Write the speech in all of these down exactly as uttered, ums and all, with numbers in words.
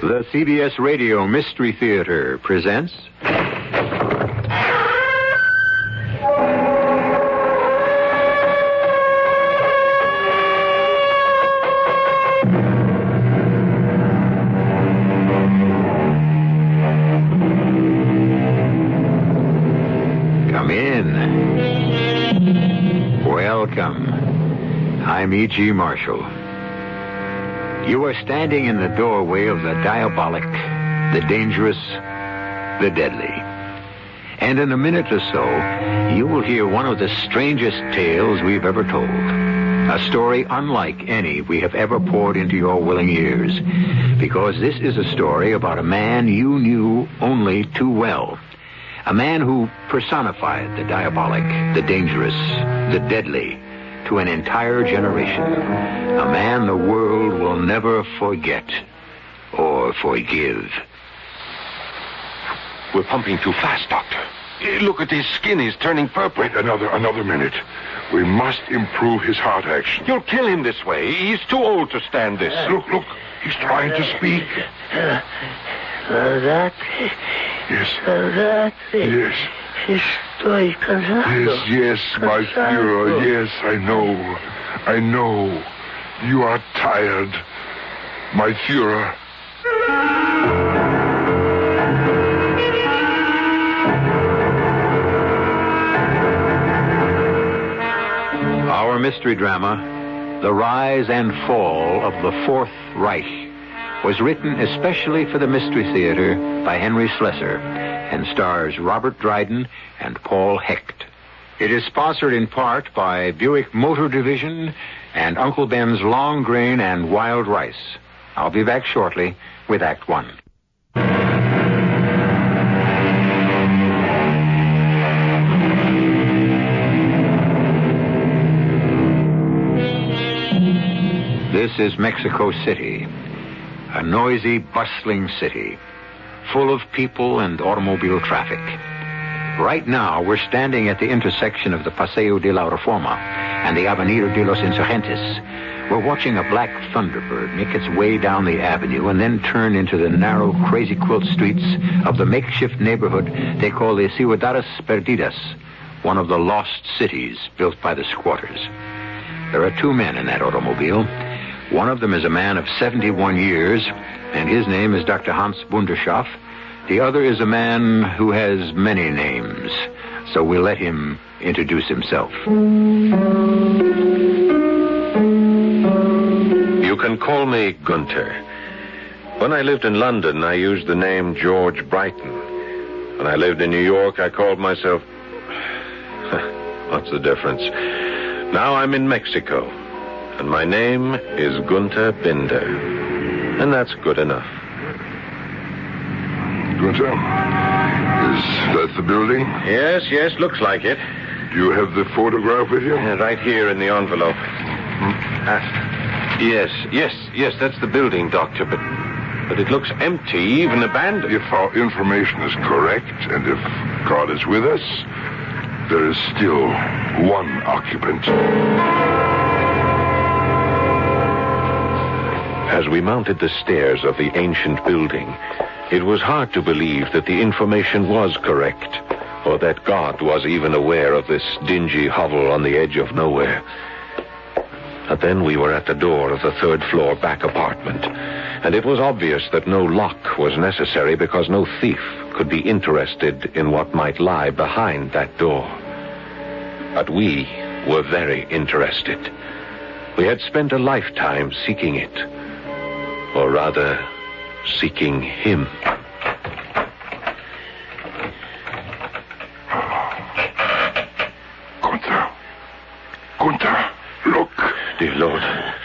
The C B S Radio Mystery Theater presents... Come in. Welcome. I'm E G. Marshall. You are standing in the doorway of the diabolic, the dangerous, the deadly. And in a minute or so, you will hear one of the strangest tales we've ever told. A story unlike any we have ever poured into your willing ears. Because this is a story about a man you knew only too well. A man who personified the diabolic, the dangerous, the deadly to an entire generation. A man the world will never forget or forgive. We're pumping too fast, Doctor. Look at his skin. He's turning purple. Wait, another, another minute. We must improve his heart action. You'll kill him this way. He's too old to stand this. Look, look. He's trying to speak. Uh, Verdad. Yes. Verdad. Yes. Estoy cansado. Yes, yes, my Führer. Yes, I know. I know. You are tired, my Führer. Our mystery drama, The Rise and Fall of the Fourth Reich, was written especially for the Mystery Theater by Henry Slesser and stars Robert Dryden and Paul Hecht. It is sponsored in part by Buick Motor Division and Uncle Ben's Long Grain and Wild Rice. I'll be back shortly with Act One. This is Mexico City, a noisy, bustling city, full of people and automobile traffic. Right now, we're standing at the intersection of the Paseo de la Reforma and the Avenida de los Insurgentes. We're watching a black Thunderbird make its way down the avenue and then turn into the narrow, crazy quilt streets of the makeshift neighborhood they call the Ciudades Perdidas, one of the lost cities built by the squatters. There are two men in that automobile. One of them is a man of seventy-one years, and his name is Doctor Hans Bunderschoff. The other is a man who has many names, so we'll let him introduce himself. You can call me Gunther. When I lived in London, I used the name George Brighton. When I lived in New York, I called myself... What's the difference? Now I'm in Mexico, and my name is Gunther Binder. And that's good enough. Gunther, is that the building? Yes, yes, looks like it. Do you have the photograph with you? Yeah, right here in the envelope. Hmm? Uh, yes, yes, yes, that's the building, Doctor, but but it looks empty, even abandoned. If our information is correct, and if God is with us, there is still one occupant. As we mounted the stairs of the ancient building, it was hard to believe that the information was correct, or that God was even aware of this dingy hovel on the edge of nowhere. But then we were at the door of the third floor back apartment, and it was obvious that no lock was necessary because no thief could be interested in what might lie behind that door. But we were very interested. We had spent a lifetime seeking it, or rather, seeking him. Gunther. Gunther, look. Dear Lord.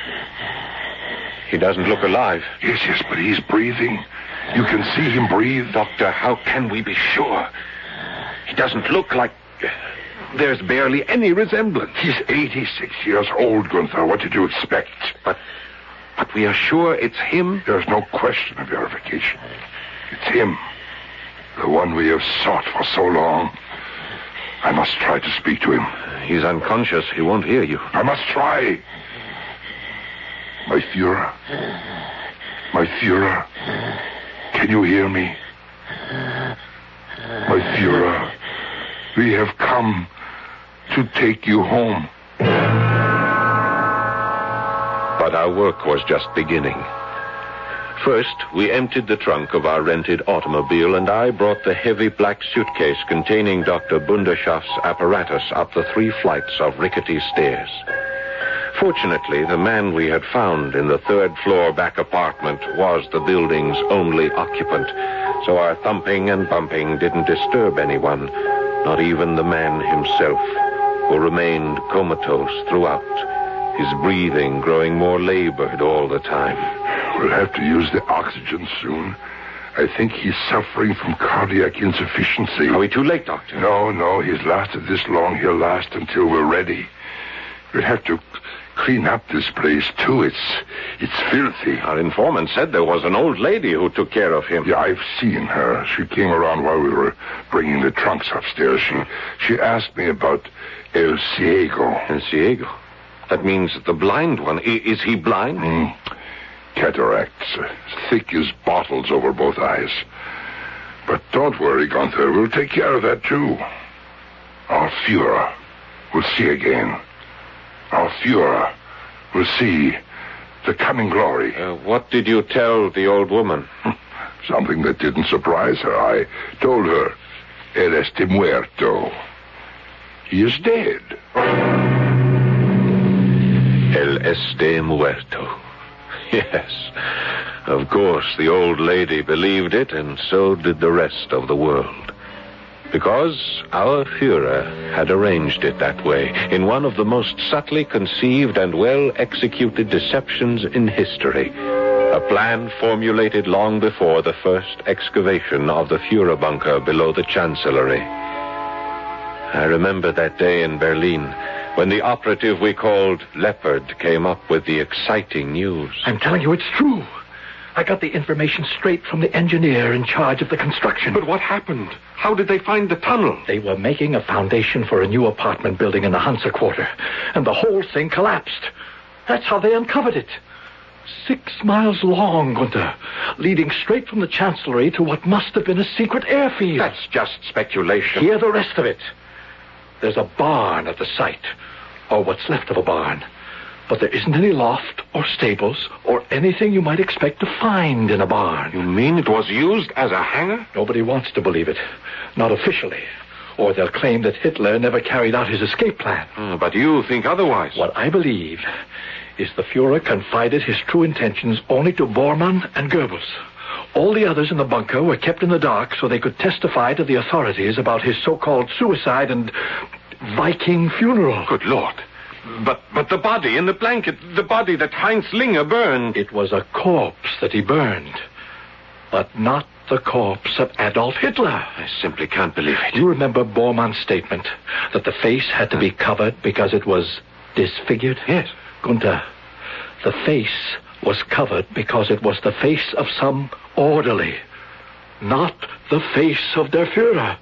He doesn't look alive. Yes, yes, but he's breathing. You can see him breathe. Doctor, how can we be sure? He doesn't look like... There's barely any resemblance. He's eighty-six years old, Gunther. What did you expect? But... But we are sure it's him? There's no question of verification. It's him. The one we have sought for so long. I must try to speak to him. He's unconscious. He won't hear you. I must try. My Führer. My Führer. Can you hear me? My Führer, we have come to take you home. But our work was just beginning. First, we emptied the trunk of our rented automobile, and I brought the heavy black suitcase containing Doctor Bunderschaft's apparatus up the three flights of rickety stairs. Fortunately, the man we had found in the third floor back apartment was the building's only occupant, so our thumping and bumping didn't disturb anyone, not even the man himself, who remained comatose throughout, his breathing growing more labored all the time. We'll have to use the oxygen soon. I think he's suffering from cardiac insufficiency. Are we too late, Doctor? No, no, he's lasted this long. He'll last until we're ready. We'll have to clean up this place, too. It's it's filthy. Our informant said there was an old lady who took care of him. Yeah, I've seen her. She came around while we were bringing the trunks upstairs. She, she asked me about El Ciego. El Ciego? That means the blind one. I, is he blind? Mm. Cataracts, uh, thick as bottles over both eyes. But don't worry, Gunther. We'll take care of that, too. Our Führer will see again. Our Führer will see the coming glory. Uh, what did you tell the old woman? Something that didn't surprise her. I told her, El este muerto. He is dead. El este muerto. Yes, of course, the old lady believed it, and so did the rest of the world. Because our Führer had arranged it that way, in one of the most subtly conceived and well-executed deceptions in history. A plan formulated long before the first excavation of the Führer bunker below the Chancellery. I remember that day in Berlin, when the operative we called Leopard came up with the exciting news. I'm telling you, it's true. I got the information straight from the engineer in charge of the construction. But what happened? How did they find the tunnel? They were making a foundation for a new apartment building in the Hansa Quarter, and the whole thing collapsed. That's how they uncovered it. Six miles long, Gunther, leading straight from the Chancellery to what must have been a secret airfield. That's just speculation. Hear the rest of it. There's a barn at the site, or what's left of a barn. But there isn't any loft or stables or anything you might expect to find in a barn. You mean it was used as a hangar? Nobody wants to believe it. Not officially. Or they'll claim that Hitler never carried out his escape plan. Uh, but you think otherwise. What I believe is the Führer confided his true intentions only to Bormann and Goebbels. All the others in the bunker were kept in the dark so they could testify to the authorities about his so-called suicide and Viking funeral. Good Lord. But but the body in the blanket, the body that Heinz Linger burned. It was a corpse that he burned, but not the corpse of Adolf Hitler. I simply can't believe it. You remember Bormann's statement that the face had to be covered because it was disfigured? Yes. Gunther, the face was covered because it was the face of some orderly, not the face of der Führer.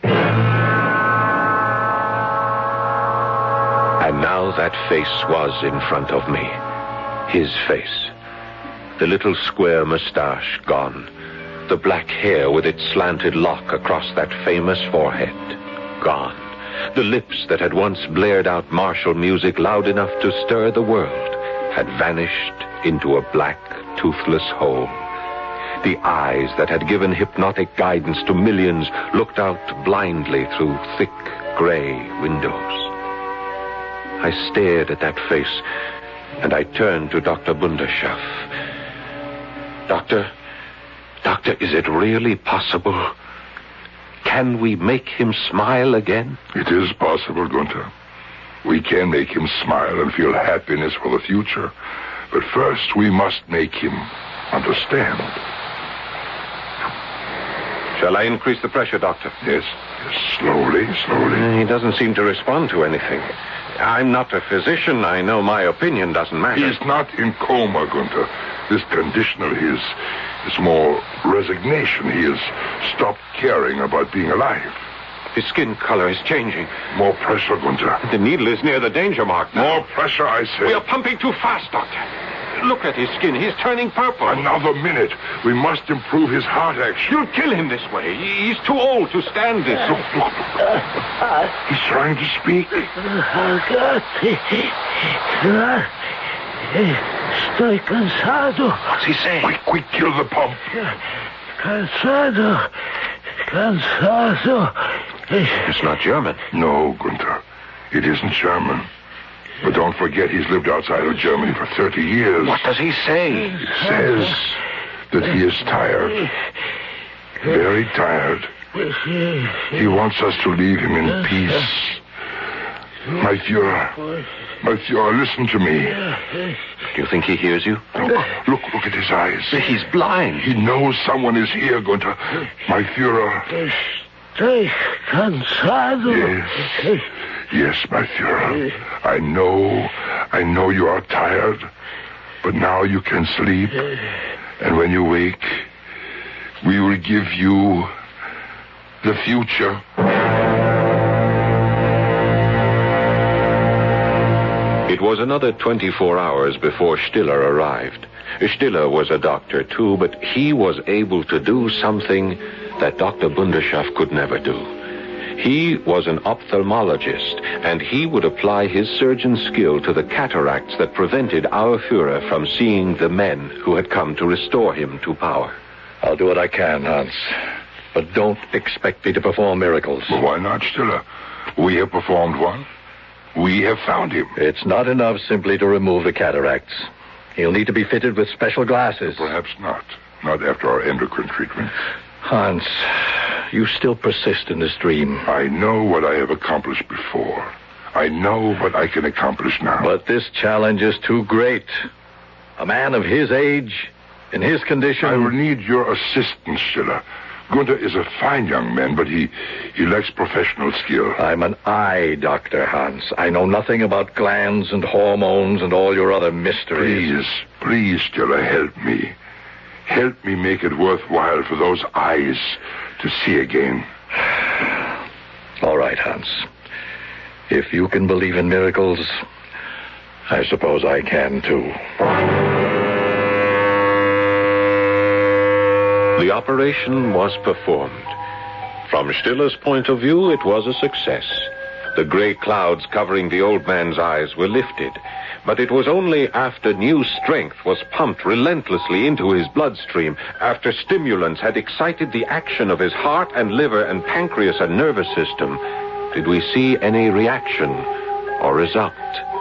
And now that face was in front of me. His face. The little square mustache gone. The black hair with its slanted lock across that famous forehead gone. The lips that had once blared out martial music loud enough to stir the world had vanished into a black, toothless hole. The eyes that had given hypnotic guidance to millions looked out blindly through thick, gray windows. I stared at that face, and I turned to Doctor Bunderschaft. Doctor, Doctor, is it really possible? Can we make him smile again? It is possible, Gunther. We can make him smile and feel happiness for the future. But first, we must make him understand. Shall I increase the pressure, Doctor? Yes, yes, slowly, slowly. He doesn't seem to respond to anything. I'm not a physician. I know my opinion doesn't matter. He's not in coma, Gunther. This condition of his is more resignation. He has stopped caring about being alive. His skin color is changing. More pressure, Gunther. The needle is near the danger mark now. More pressure, I say. We are pumping too fast, Doctor. Look at his skin. He's turning purple. Another minute. We must improve his heart action. You'll kill him this way. He's too old to stand this. Look, look. He's trying to speak. Estoy cansado. What's he saying? Quick, quick, kill the pump. Cansado. Cansado. It's not German. No, Gunther. It isn't German. But don't forget he's lived outside of Germany for thirty years. What does he say? He says that he is tired. Very tired. He wants us to leave him in peace. My Führer. My Führer, listen to me. Do you think he hears you? Look, look, look at his eyes. He's blind. He knows someone is here, Gunther. My Führer. Estoy cansado. Yes. Yes, my Führer. I know, I know you are tired, but now you can sleep. And when you wake, we will give you the future. It was another twenty-four hours before Stiller arrived. Stiller was a doctor, too, but he was able to do something that Doctor Bundeschoff could never do. He was an ophthalmologist, and he would apply his surgeon's skill to the cataracts that prevented our Führer from seeing the men who had come to restore him to power. I'll do what I can, Hans. But don't expect me to perform miracles. Well, why not, Stiller? We have performed one. We have found him. It's not enough simply to remove the cataracts. He'll need to be fitted with special glasses. Perhaps not. Not after our endocrine treatment. Hans, you still persist in this dream. I know what I have accomplished before. I know what I can accomplish now. But this challenge is too great. A man of his age, in his condition... I will need your assistance, Stiller. Gunther is a fine young man, but he, he lacks professional skill. I'm an eye doctor, Hans. I know nothing about glands and hormones and all your other mysteries. Please, please, Stiller, help me. Help me make it worthwhile for those eyes to see again. All right, Hans. If you can believe in miracles, I suppose I can, too. The operation was performed. From Stiller's point of view, it was a success. The gray clouds covering the old man's eyes were lifted, but it was only after new strength was pumped relentlessly into his bloodstream, after stimulants had excited the action of his heart and liver and pancreas and nervous system, did we see any reaction or result.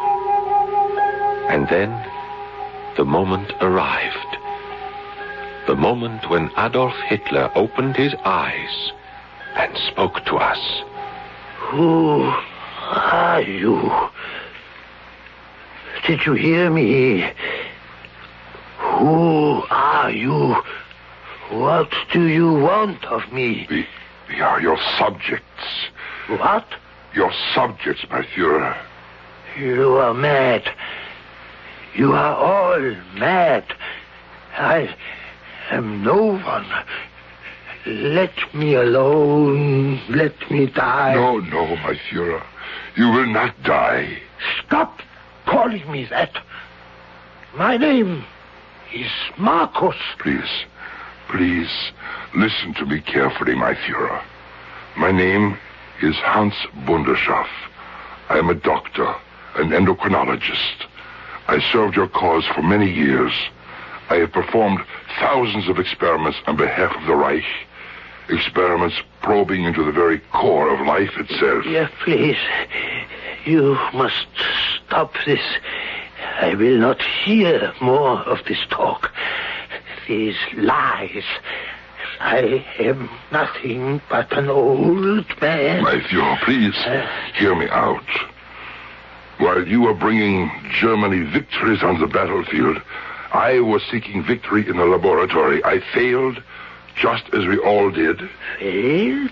And then the moment arrived. The moment when Adolf Hitler opened his eyes and spoke to us. Who are you? Did you hear me? Who are you? What do you want of me? We, we are your subjects. What? Your subjects, my Führer. You are mad. You are all mad. I am no one. Let me alone. Let me die. No, no, my Führer. You will not die. Stop calling me that. My name is Marcus. Please, please, listen to me carefully, my Führer. My name is Hans Bundeschoff. I am a doctor, an endocrinologist. I served your cause for many years. I have performed thousands of experiments on behalf of the Reich. Experiments probing into the very core of life itself. Yeah, please. You must stop this. I will not hear more of this talk. These lies. I am nothing but an old man. My Führer, please, uh, hear me out. While you were bringing Germany victories on the battlefield, I was seeking victory in the laboratory. I failed, just as we all did. Failed?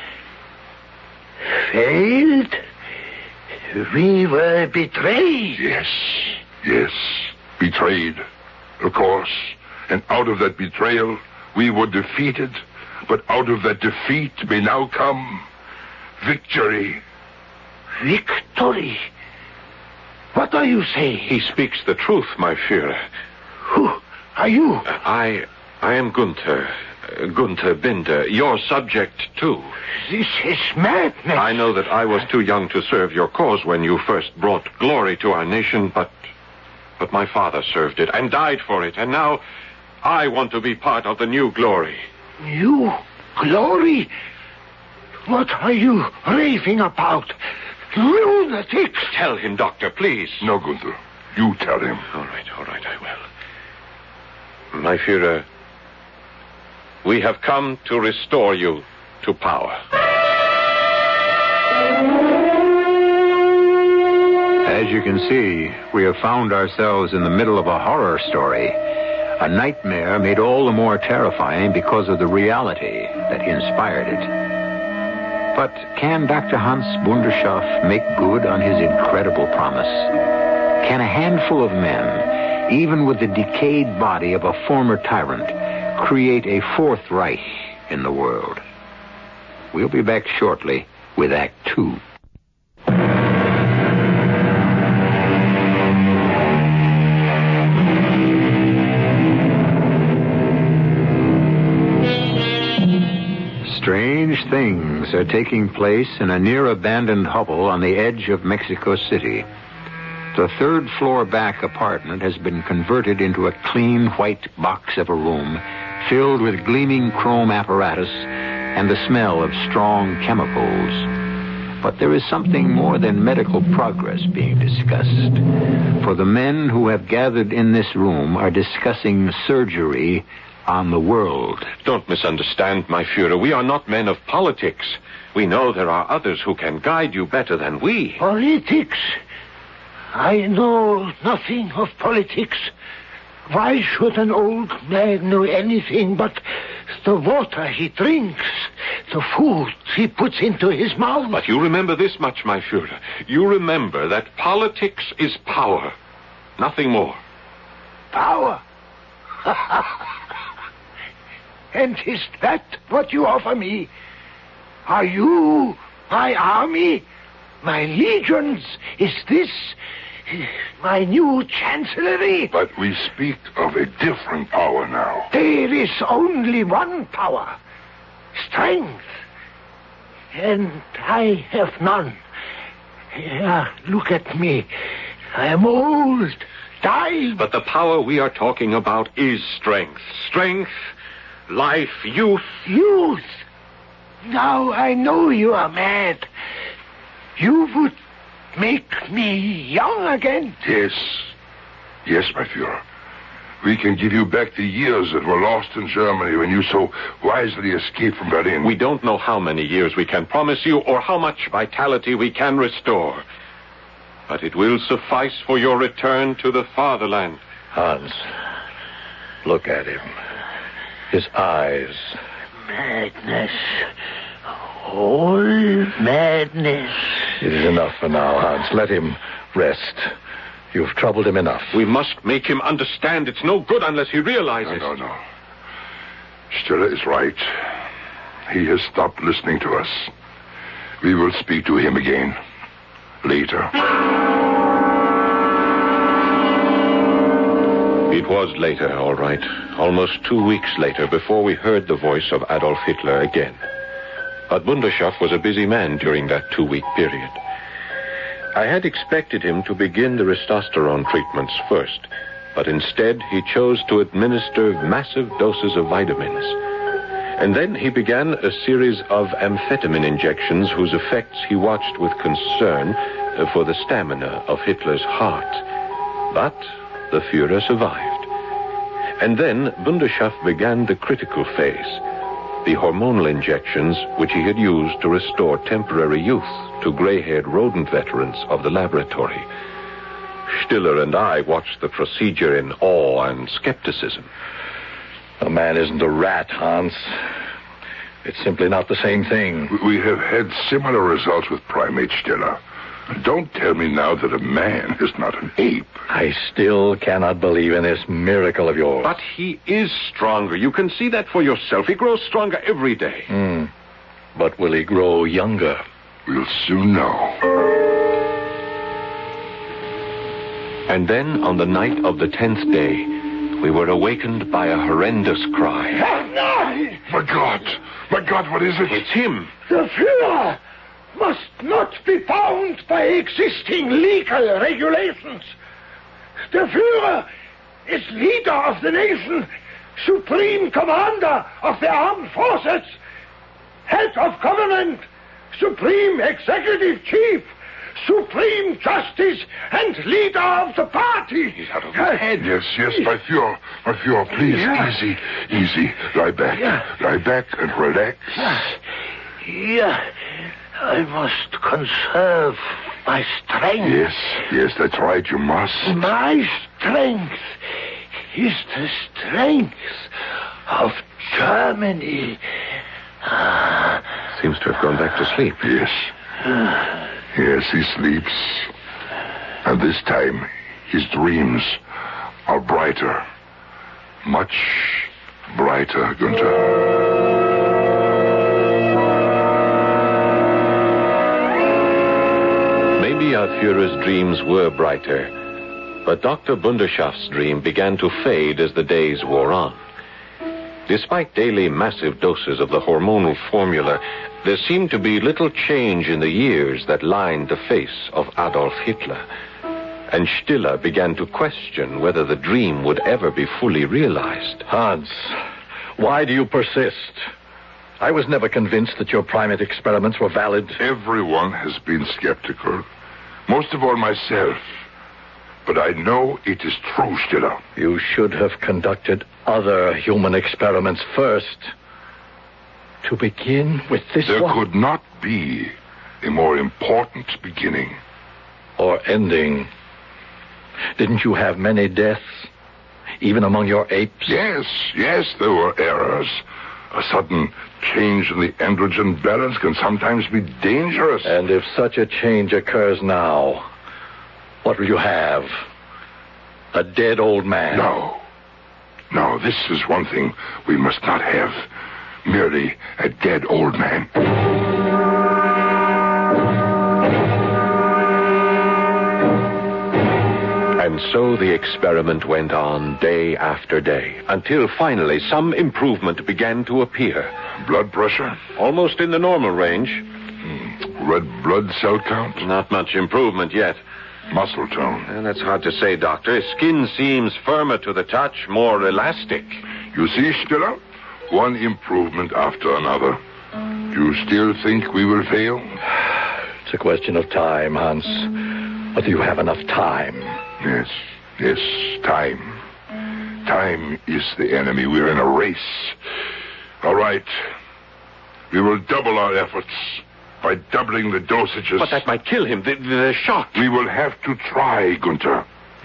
Failed? We were betrayed. Yes, yes, betrayed, of course. And out of that betrayal, we were defeated. But out of that defeat may now come victory. Victory? What are you saying? He speaks the truth, my Führer. Who are you? I... I am Gunther. Uh, Gunther Binder, your subject, too. This is madness. I know that I was too young to serve your cause when you first brought glory to our nation, but... But my father served it and died for it, and now I want to be part of the new glory. New glory? What are you raving about? Lunatics! Tell him, Doctor, please. No, Gunther. You tell him. All right, all right, I will. My Führer, we have come to restore you to power. As you can see, we have found ourselves in the middle of a horror story. A nightmare made all the more terrifying because of the reality that inspired it. But can Doctor Hans Bunderschoff make good on his incredible promise? Can a handful of men, even with the decayed body of a former tyrant, create a fourth Reich in the world? We'll be back shortly with Act Two. Strange things are taking place in a near-abandoned hovel on the edge of Mexico City. The third-floor back apartment has been converted into a clean white box of a room filled with gleaming chrome apparatus and the smell of strong chemicals. But there is something more than medical progress being discussed. For the men who have gathered in this room are discussing surgery on the world. Don't misunderstand, my Führer. We are not men of politics. We know there are others who can guide you better than we. Politics? I know nothing of politics. Why should an old man know anything but the water he drinks, the food he puts into his mouth? But you remember this much, my Führer. You remember that politics is power. Nothing more. Power? And is that what you offer me? Are you my army? My legions? Is this my new chancellery? But we speak of a different power now. There is only one power. Strength. And I have none. Yeah, look at me. I am old, dying. But the power we are talking about is strength. Strength, life, youth. Youth? Now I know you are mad. You would make me young again? Yes. Yes, my Führer. We can give you back the years that were lost in Germany when you so wisely escaped from Berlin. We don't know how many years we can promise you or how much vitality we can restore. But it will suffice for your return to the fatherland. Hans, look at him. His eyes. Madness. All madness. It is enough for now, Hans. Let him rest. You've troubled him enough. We must make him understand it's no good unless he realizes. No, no, no. Stiller is right. He has stopped listening to us. We will speak to him again later. It was later, all right. Almost two weeks later before we heard the voice of Adolf Hitler again. But Bunderschoff was a busy man during that two-week period. I had expected him to begin the testosterone treatments first, but instead he chose to administer massive doses of vitamins. And then he began a series of amphetamine injections whose effects he watched with concern for the stamina of Hitler's heart. But the Führer survived. And then Bunderschoff began the critical phase, the hormonal injections which he had used to restore temporary youth to gray-haired rodent veterans of the laboratory. Stiller and I watched the procedure in awe and skepticism. The man isn't a rat, Hans. It's simply not the same thing. We have had similar results with primate Stiller. Don't tell me now that a man is not an ape. I still cannot believe in this miracle of yours. But he is stronger. You can see that for yourself. He grows stronger every day. Mm. But will he grow younger? We'll soon know. And then, on the night of the tenth day, we were awakened by a horrendous cry. My God! My God, what is it? It's him. The Führer must not be bound by existing legal regulations. The Führer is leader of the nation, supreme commander of the armed forces, head of government, supreme executive chief, supreme justice, and leader of the party. He's out of his head. Yes, yes, my Führer. My Führer, please, Yeah. easy, easy. Lie back. Yeah. Lie back and relax. Yeah, I must conserve my strength. Yes, yes, that's right, you must. My strength is the strength of Germany. Ah, Seems to have gone back to sleep. Yes. Yes, he sleeps. And this time, his dreams are brighter. Much brighter, Gunther. Maybe our Führer's dreams were brighter, but Doctor Bunderschaft's dream began to fade as the days wore on. Despite daily massive doses of the hormonal formula, there seemed to be little change in the years that lined the face of Adolf Hitler. And Stiller began to question whether the dream would ever be fully realized. Hans, why do you persist? I was never convinced that your primate experiments were valid. Everyone has been skeptical. Most of all myself. But I know it is true, Stiller. You should have conducted other human experiments first. To begin with this There one. could not be a more important beginning. Or ending. Didn't you have many deaths? Even among your apes? Yes, yes, there were errors. A sudden change in the androgen balance can sometimes be dangerous. And if such a change occurs now, what will you have? A dead old man? No. No, this is one thing we must not have. Merely a dead old man. And so the experiment went on day after day, until finally some improvement began to appear. Blood pressure? Almost in the normal range. Red blood cell count? Not much improvement yet. Muscle tone? And that's hard to say, Doctor. Skin seems firmer to the touch, more elastic. You see, Stiller? One improvement after another. You still think we will fail? It's a question of time, Hans. But do you have enough time? Yes, yes, time. Time is the enemy. We're in a race. All right. We will double our efforts by doubling the dosages. But that might kill him. The, the shock. We will have to try, Gunther.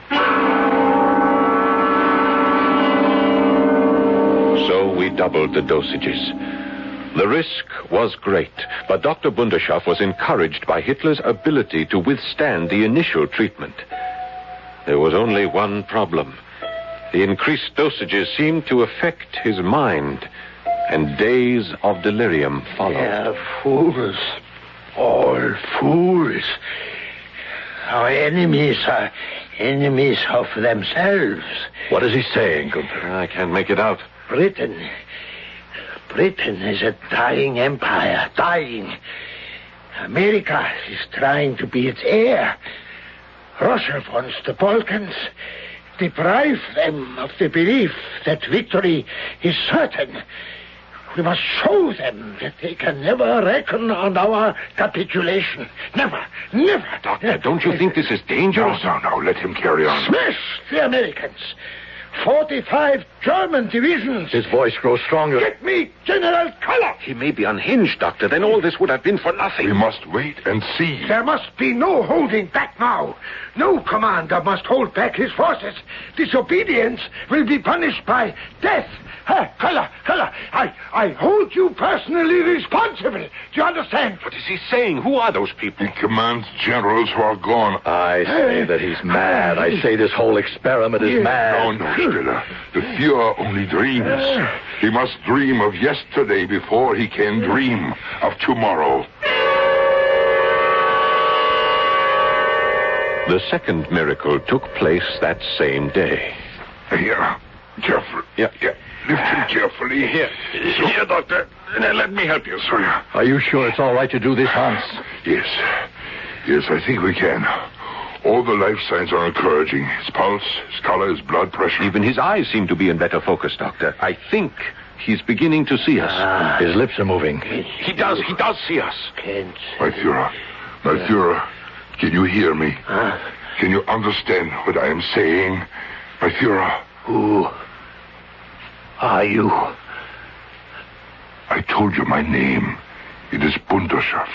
So we doubled the dosages. The risk was great, but Doctor Bunderschaft was encouraged by Hitler's ability to withstand the initial treatment. There was only one problem. The increased dosages seemed to affect his mind, and days of delirium followed. They're fools. All fools. Our enemies are enemies of themselves. What is he saying, Gunther? I can't make it out. Britain. Britain is a dying empire. Dying. America is trying to be its heir. Russia wants the Balkans. Deprive them of the belief that victory is certain. We must show them that they can never reckon on our capitulation. Never, never. Doctor, don't you think this is dangerous? No, no, no. Let him carry on. Smash the Americans. Forty-five German divisions. His voice grows stronger. Get me General Koller. He may be unhinged, Doctor. Then all this would have been for nothing. We must wait and see. There must be no holding back now. No commander must hold back his forces. Disobedience will be punished by death. Huh, Koller, Koller, I, I hold you personally responsible. Do you understand? What is he saying? Who are those people? He commands generals who are gone. I say that he's mad. I say this whole experiment is No, mad. no, Stiller. The Fuhrer only dreams. He must dream of yesterday before he can dream of tomorrow. The second miracle took place that same day. Here. Careful. Yeah. Yeah. Lift him carefully. Here. Here, Doctor. Uh, Let me help you, sir. Are you sure it's all right to do this, Hans? Yes. Yes, I think we can. All the life signs are encouraging. His pulse, his color, his blood pressure. Even his eyes seem to be in better focus, Doctor. I think he's beginning to see us. Ah. His lips are moving. He does. He does see us. Can't. My Führer. My Führer. Can you hear me? Huh? Can you understand what I am saying? My Führer. Who are you? I told you my name. It is Bunderschaft.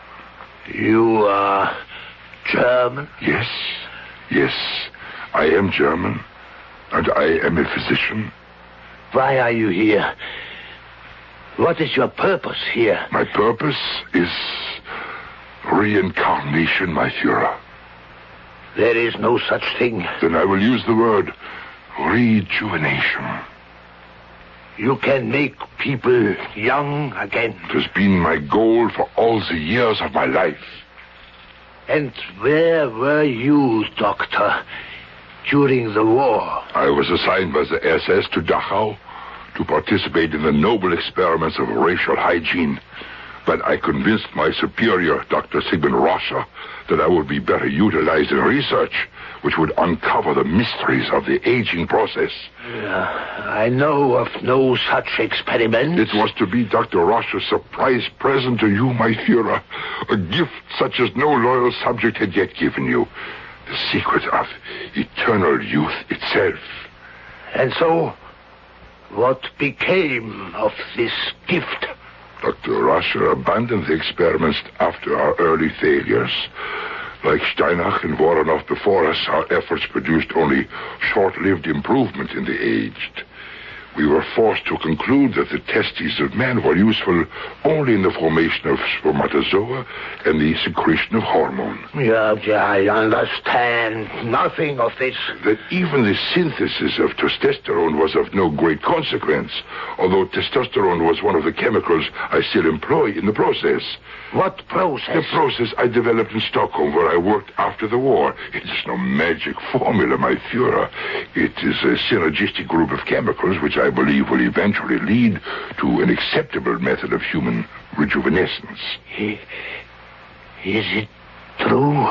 You are German? Yes. Yes. I am German. And I am a physician. Why are you here? What is your purpose here? My purpose is reincarnation, my Führer. There is no such thing. Then I will use the word rejuvenation. You can make people young again. It has been my goal for all the years of my life. And where were you, Doctor, during the war? I was assigned by the S S to Dachau to participate in the noble experiments of racial hygiene. But I convinced my superior, Doctor Sigmund Roscher, that I would be better utilized in research, which would uncover the mysteries of the aging process. Uh, I know of no such experiment. It was to be Doctor Roscher's surprise present to you, my Führer. A gift such as no loyal subject had yet given you. The secret of eternal youth itself. And so, what became of this gift? Doctor Roscher abandoned the experiments after our early failures. Like Steinach and Voronov before us, our efforts produced only short-lived improvement in the aged. We were forced to conclude that the testes of man were useful only in the formation of spermatozoa and the secretion of hormone. Yeah, yeah, I understand nothing of this. That even the synthesis of testosterone was of no great consequence, although testosterone was one of the chemicals I still employ in the process. What process? The process I developed in Stockholm, where I worked after the war. It is no magic formula, my Führer. It is a synergistic group of chemicals which I believe will eventually lead to an acceptable method of human rejuvenescence. Is it true?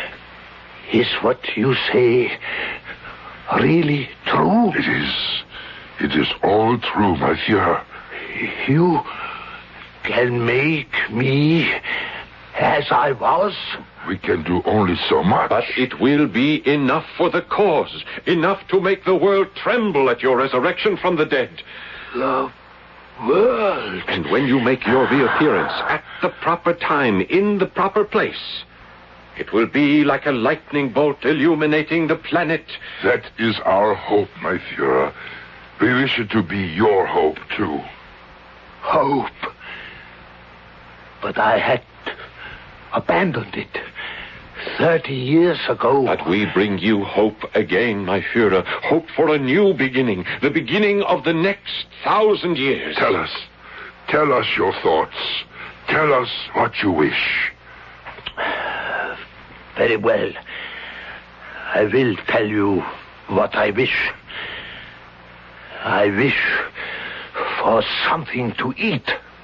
Is what you say really true? It is. It is all true, my Führer. You can make me as I was? We can do only so much. But it will be enough for the cause. Enough to make the world tremble at your resurrection from the dead. The world? And when you make your reappearance at the proper time, in the proper place, it will be like a lightning bolt illuminating the planet. That is our hope, my Führer. We wish it to be your hope, too. Hope? But I had abandoned it thirty years ago. But we bring you hope again, my Führer. Hope for a new beginning. The beginning of the next thousand years. Tell us. Tell us your thoughts. Tell us what you wish. Very well. I will tell you what I wish. I wish for something to eat.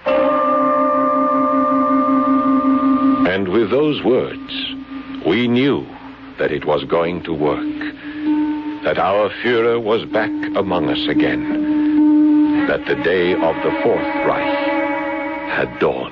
And with those words, we knew that it was going to work. That our Führer was back among us again. That the day of the Fourth Reich had dawned.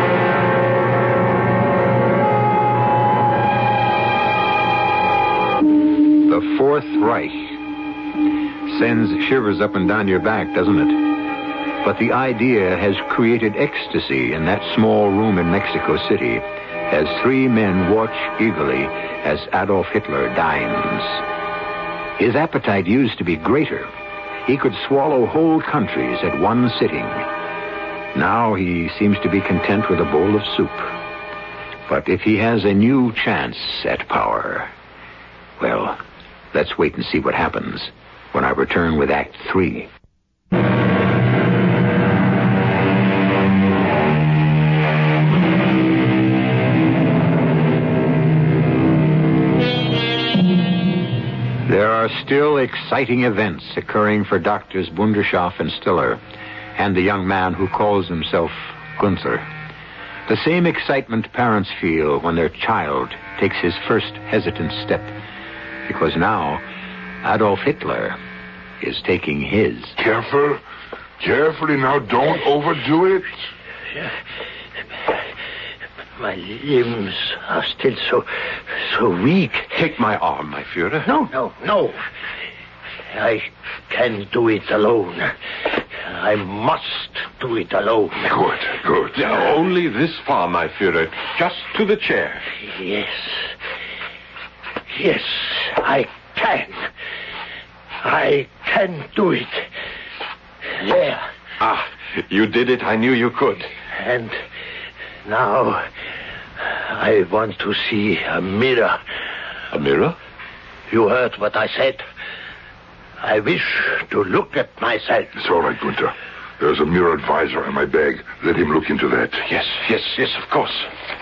The Fourth Reich sends shivers up and down your back, doesn't it? But the idea has created ecstasy in that small room in Mexico City as three men watch eagerly as Adolf Hitler dines. His appetite used to be greater. He could swallow whole countries at one sitting. Now he seems to be content with a bowl of soup. But if he has a new chance at power, well, let's wait and see what happens when I return with Act Three. There are Still exciting events occurring for Doctors Bunderschaff and Stiller, and the young man who calls himself Gunther. The same excitement parents feel when their child takes his first hesitant step, because now Adolf Hitler is taking his. Careful. Carefully now. Don't overdo it. My limbs are still so, so weak. Take my arm, my Führer. No, no, no. I can't do it alone. I must do it alone. Good, good. Now, only this far, my Führer. Just to the chair. Yes. Yes, I can. I can do it. There. Ah, you did it. I knew you could. And now I want to see a mirror. A mirror? You heard what I said. I wish to look at myself. It's all right, Gunther. There's a mirror advisor in my bag. Let him look into that. Yes, yes, yes, of course.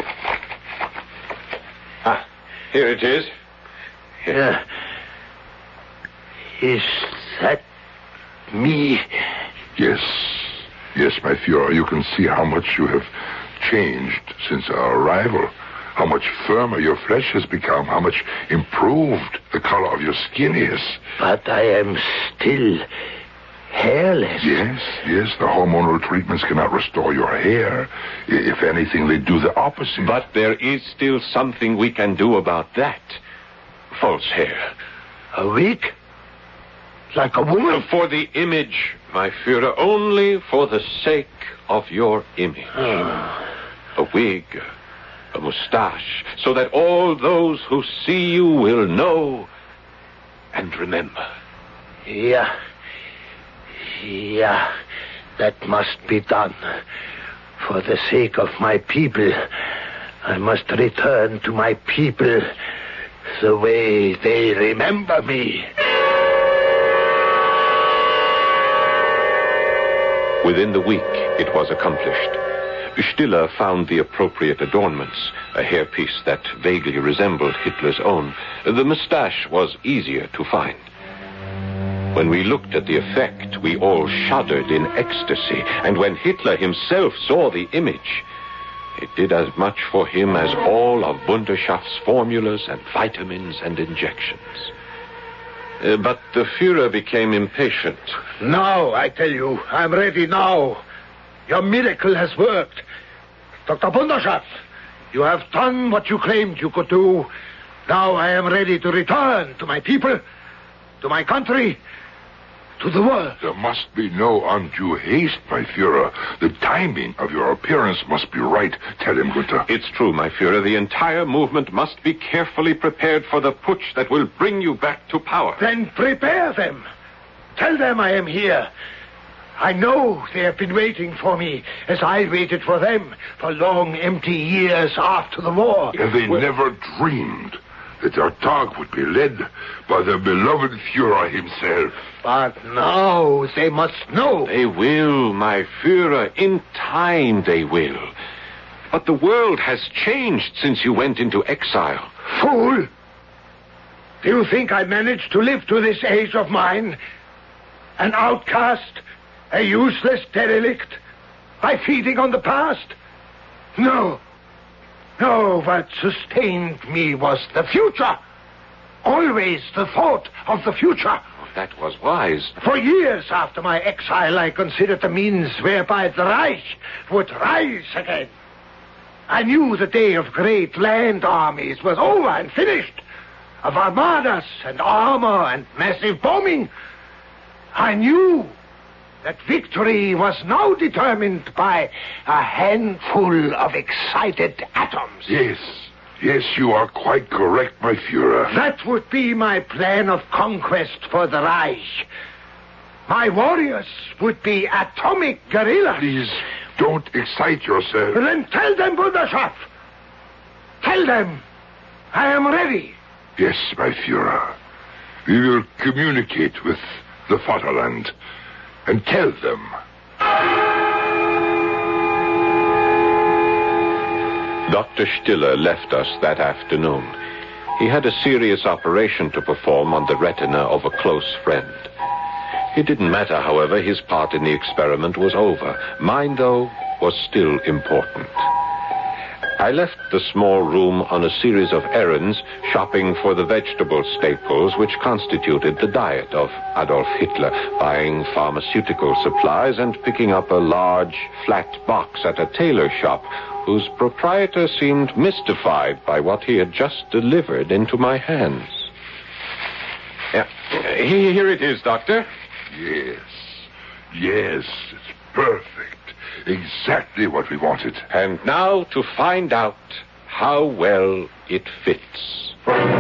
Ah, here it is. Here. Uh, is that me? Yes. Yes, my Führer. You can see how much you have changed since our arrival. How much firmer your flesh has become. How much improved the color of your skin is. But I am still hairless. Yes, yes. The hormonal treatments cannot restore your hair. If anything, they do the opposite. But there is still something we can do about that. False hair. A wig? Like a woman? For the image, my Führer. Only for the sake of your image. Oh. A wig, a mustache, so that all those who see you will know and remember. Yeah. Yeah. That must be done. For the sake of my people, I must return to my people the way they remember me. Within the week, it was accomplished. Stiller found the appropriate adornments, a hairpiece that vaguely resembled Hitler's own. The mustache was easier to find. When we looked at the effect, we all shuddered in ecstasy, and when Hitler himself saw the image, it did as much for him as all of Bunderschaft's formulas and vitamins and injections. Uh, but the Führer became impatient. Now, I tell you, I'm ready now. Your miracle has worked. Doctor Bunderschaft, you have done what you claimed you could do. Now I am ready to return to my people, to my country, to the world. There must be no undue haste, my Führer. The timing of your appearance must be right. Tell him, Gunther. It's true, my Führer. The entire movement must be carefully prepared for the putsch that will bring you back to power. Then prepare them. Tell them I am here. I know they have been waiting for me, as I waited for them for long, empty years after the war. And they well, never dreamed that our talk would be led by the beloved Führer himself. But now they must know. They will, my Führer. In time they will. But the world has changed since you went into exile. Fool! Do you think I managed to live to this age of mine? An outcast? A useless derelict? By feeding on the past? No. No, what sustained me was the future. Always the thought of the future. That was wise. For years after my exile, I considered the means whereby the Reich would rise again. I knew the day of great land armies was over and finished, of armadas and armor and massive bombing. I knew that victory was now determined by a handful of excited atoms. Yes, yes, you are quite correct, my Führer. That would be my plan of conquest for the Reich. My warriors would be atomic guerrillas. Please, don't excite yourself. Then tell them, Bunderschaft. Tell them I am ready. Yes, my Führer. We will communicate with the Vaterland and tell them. Doctor Stiller left us that afternoon. He had a serious operation to perform on the retina of a close friend. It didn't matter, however, his part in the experiment was over. Mine, though, was still important. I left the small room on a series of errands, shopping for the vegetable staples which constituted the diet of Adolf Hitler, buying pharmaceutical supplies and picking up a large, flat box at a tailor shop whose proprietor seemed mystified by what he had just delivered into my hands. Yeah, here it is, Doctor. Yes. Yes, it's perfect. Exactly what we wanted. And now to find out how well it fits.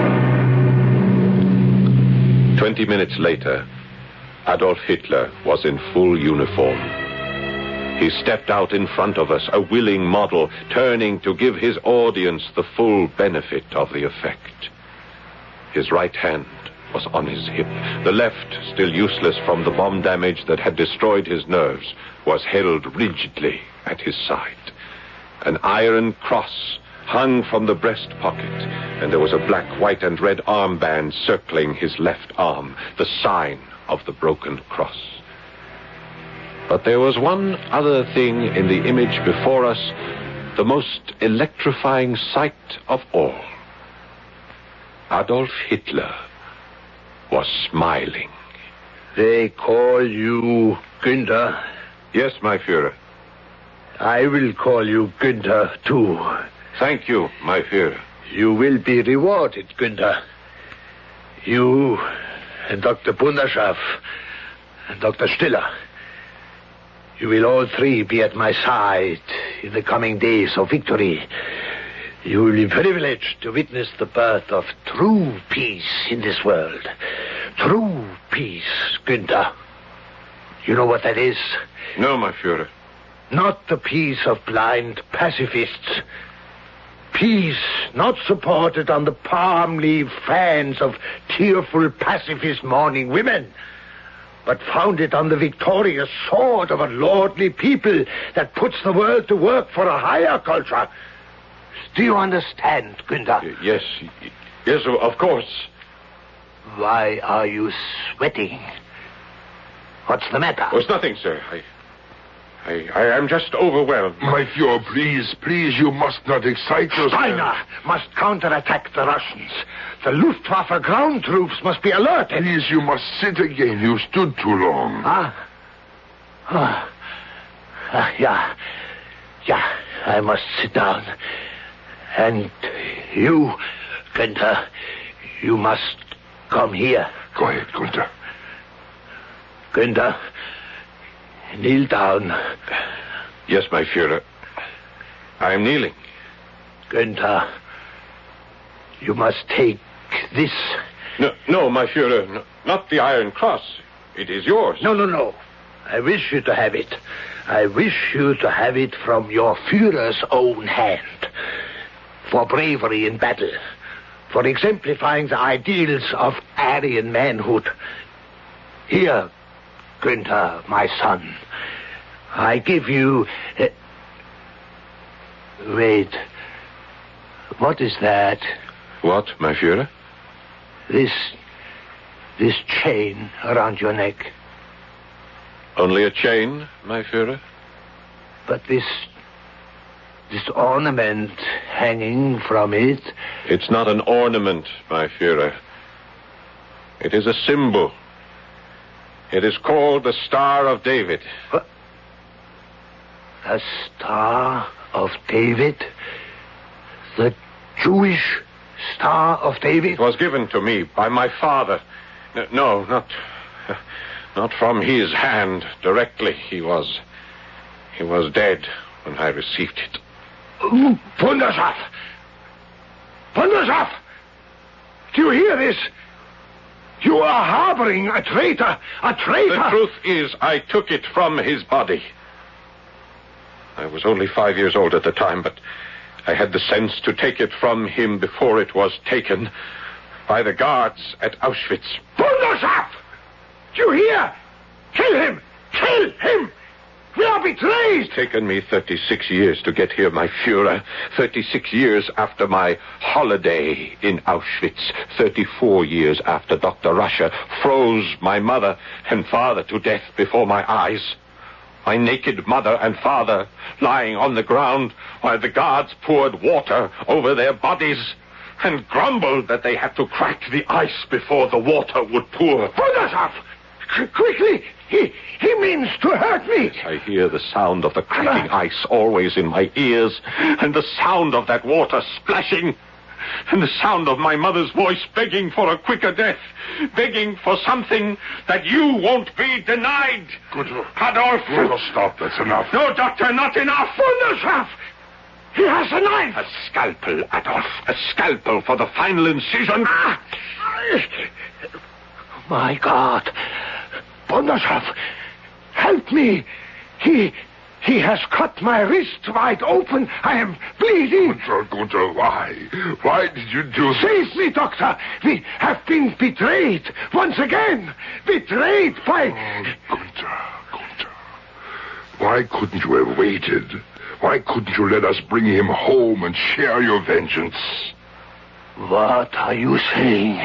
Twenty minutes later, Adolf Hitler was in full uniform. He stepped out in front of us, a willing model, turning to give his audience the full benefit of the effect. His right hand was on his hip. The left, still useless from the bomb damage that had destroyed his nerves, was held rigidly at his side. An iron cross hung from the breast pocket, and there was a black, white, and red armband circling his left arm, the sign of the broken cross. But there was one other thing in the image before us, the most electrifying sight of all. Adolf Hitler was smiling. They call you Günther. Yes, my Führer. I will call you Günther, too. Thank you, my Führer. You will be rewarded, Günther. You and Doctor Bunderschaff and Doctor Stiller. You will all three be at my side in the coming days of victory. You will be privileged to witness the birth of true peace in this world. True peace, Günther. You know what that is? No, my Führer. Not the peace of blind pacifists. Peace not supported on the palm leaf fans of tearful pacifist mourning women, but founded on the victorious sword of a lordly people that puts the world to work for a higher culture. Do you understand, Günther? Yes, yes, of course. Why are you sweating? What's the matter? Oh, it's nothing, sir. I, I, I am just overwhelmed. My Führer, please, please, you must not excite yourself. Steiner must counterattack the Russians. The Luftwaffe ground troops must be alerted. Please, you must sit again. You stood too long. Ah? Ah, ah yeah. Yeah, I must sit down. And you, Günther, you must come here. Go ahead, Günther. Günther, kneel down. Yes, my Führer. I am kneeling. Günther, you must take this. No, no, my Führer, no, not the Iron Cross. It is yours. No, no, no. I wish you to have it. I wish you to have it from your Führer's own hand. For bravery in battle. For exemplifying the ideals of Aryan manhood. Here, Günther, my son, I give you... Uh... Wait. What is that? What, my Führer? This... this chain around your neck. Only a chain, my Führer? But this... this ornament hanging from it... It's not an ornament, my Führer. It is a symbol. It is called the Star of David. What? The Star of David? The Jewish Star of David? It was given to me by my father. No, not... not from his hand directly. He was... he was dead when I received it. Bunderschaff! Bunderschaff! Do you hear this? You are harboring a traitor! A traitor! The truth is, I took it from his body. I was only five years old at the time, but I had the sense to take it from him before it was taken by the guards at Auschwitz. Bunderschaff! Do you hear? Kill him! Kill him! We are betrayed! It's taken me thirty-six years to get here, my Führer. thirty-six years after my holiday in Auschwitz. thirty-four years after Doctor Russia froze my mother and father to death before my eyes. My naked mother and father lying on the ground while the guards poured water over their bodies and grumbled that they had to crack the ice before the water would pour. Bundeshaft! Quickly! He, he means to hurt me! I hear the sound of the cracking ice always in my ears, and the sound of that water splashing, and the sound of my mother's voice begging for a quicker death, begging for something that you won't be denied. Good. Adolf! Well, stop. That's enough. No, Doctor, not enough. Bundeshaft! He has a knife! A scalpel, Adolf. A scalpel for the final incision. Ah! My God! Bundeshaft, help me! He... he has cut my wrist wide open. I am bleeding. Gunther, Gunther, why? Why did you do this? Save me, Doctor! We have been betrayed once again! Betrayed by... Oh, Gunther, Gunther. Why couldn't you have waited? Why couldn't you let us bring him home and share your vengeance? What are you saying?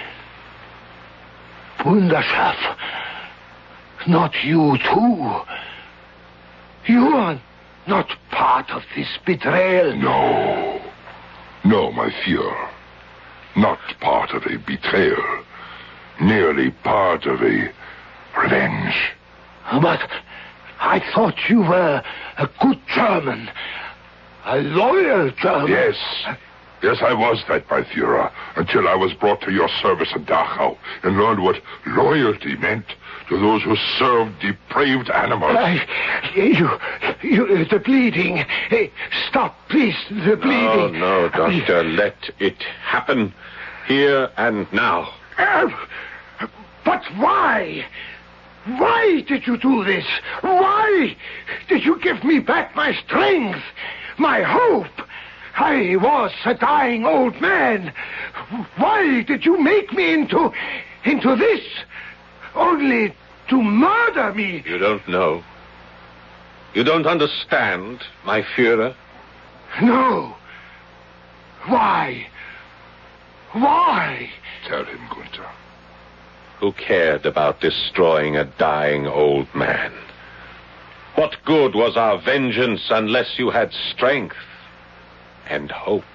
Bundeshaft, not you too. You are not part of this betrayal. No. No, my Führer. Not part of a betrayal. Merely part of a revenge. But I thought you were a good German. A loyal German. Yes. Yes, I was that, my Führer, until I was brought to your service in Dachau and learned what loyalty meant to those who served depraved animals. I, you, you, the bleeding. Hey, stop, please, the bleeding. No, no, Doctor, let it happen here and now. Uh, but why? Why did you do this? Why did you give me back my strength, my hope? I was a dying old man. Why did you make me into, into this? Only to murder me. You don't know. You don't understand, my Führer. No. Why? Why? Tell him, Gunther. Who cared about destroying a dying old man? What good was our vengeance unless you had strength and hope?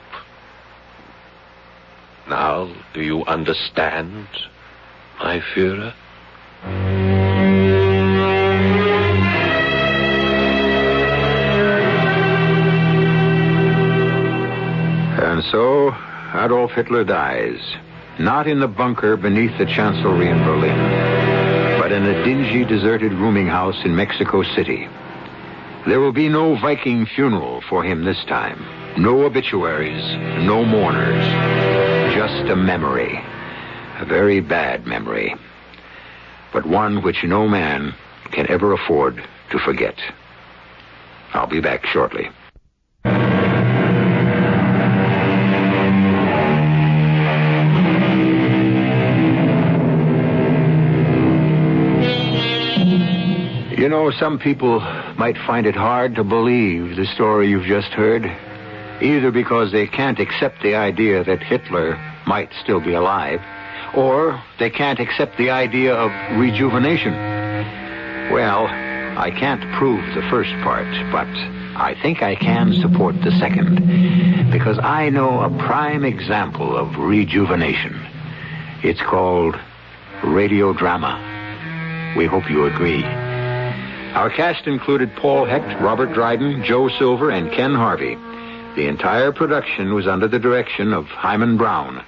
Now, do you understand, my Führer? And so, Adolf Hitler dies. Not in the bunker beneath the Chancellery in Berlin, but in a dingy, deserted rooming house in Mexico City. There will be no Viking funeral for him this time. No obituaries, no mourners. Just a memory. A very bad memory. But one which no man can ever afford to forget. I'll be back shortly. You know, some people might find it hard to believe the story you've just heard, either because they can't accept the idea that Hitler might still be alive, or they can't accept the idea of rejuvenation. Well, I can't prove the first part, but I think I can support the second, because I know a prime example of rejuvenation. It's called radiodrama. We hope you agree. Our cast included Paul Hecht, Robert Dryden, Joe Silver, and Ken Harvey. The entire production was under the direction of Hyman Brown.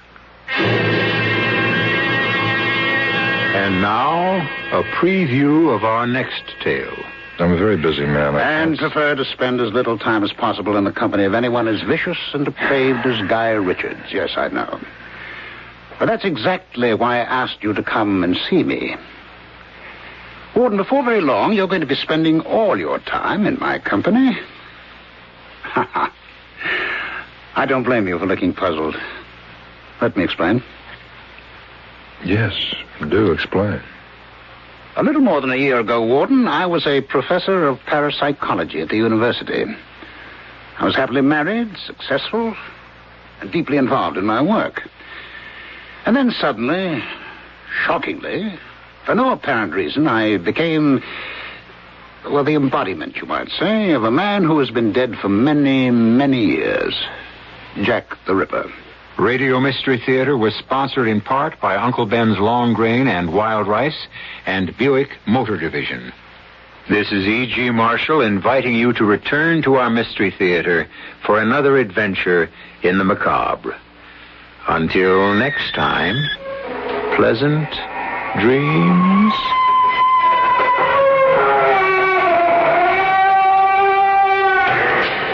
And now, a preview of our next tale. I'm a very busy man. And prefer to spend as little time as possible in the company of anyone as vicious and depraved as Guy Richards. Yes, I know. But that's exactly why I asked you to come and see me. Warden, before very long, you're going to be spending all your time in my company. Ha ha. I don't blame you for looking puzzled. Let me explain. Yes, do explain. A little more than a year ago, Warden, I was a professor of parapsychology at the university. I was happily married, successful, and deeply involved in my work. And then suddenly, shockingly, for no apparent reason, I became, well, the embodiment, you might say, of a man who has been dead for many, many years. Jack the Ripper. Radio Mystery Theater was sponsored in part by Uncle Ben's Long Grain and Wild Rice and Buick Motor Division. This is E G. Marshall inviting you to return to our Mystery Theater for another adventure in the macabre. Until next time, pleasant dreams.